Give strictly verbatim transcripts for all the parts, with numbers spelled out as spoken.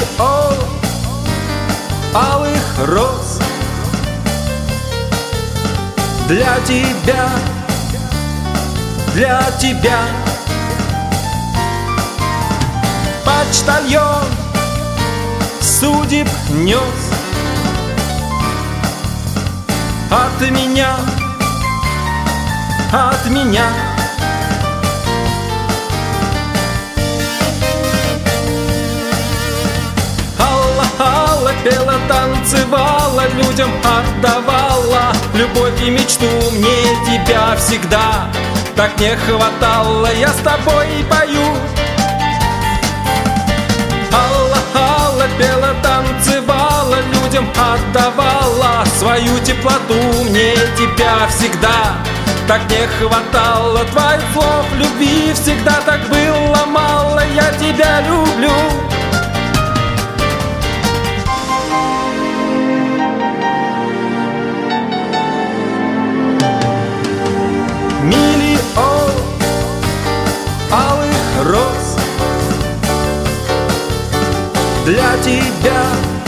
Миллион алых роз для тебя, для тебя. Почтальон судеб нес от меня, от меня. Алла, Алла пела, танцевала, людям отдавала любовь и мечту. Мне тебя всегда так не хватало, я с тобой и пою. Алла, Алла пела, танцевала, людям отдавала свою теплоту. Мне тебя всегда так не хватало, твоих слов любви всегда так было мало. Я тебя люблю. Миллион алых роз для тебя,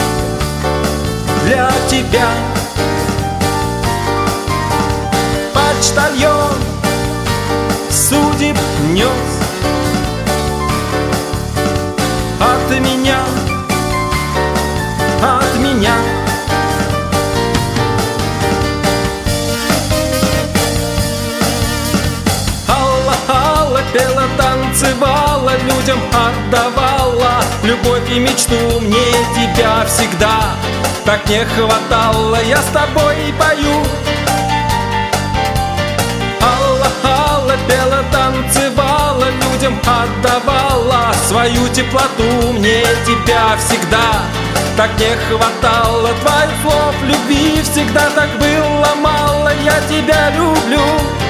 для тебя. Почтальон судеб нес от меня, от меня. Алла, Алла пела, танцевала, людям отдавала любовь и мечту. Мне тебя всегда так не хватало, я с тобой и пою. Алла, Алла пела, танцевала, людям отдавала свою теплоту. Мне тебя всегда так не хватало, твоих слов любви всегда так было мало. Я тебя люблю.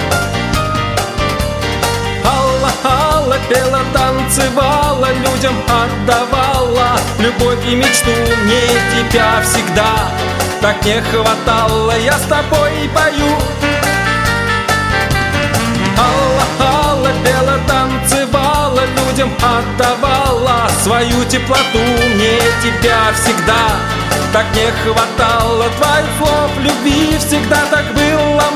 Алла, Алла пела, танцевала, людям отдавала любовь и мечту. Мне тебя всегда так не хватало, я с тобой и пою. Алла, Алла пела, танцевала, людям отдавала свою теплоту. Мне тебя всегда так не хватало, твоих слов любви всегда так было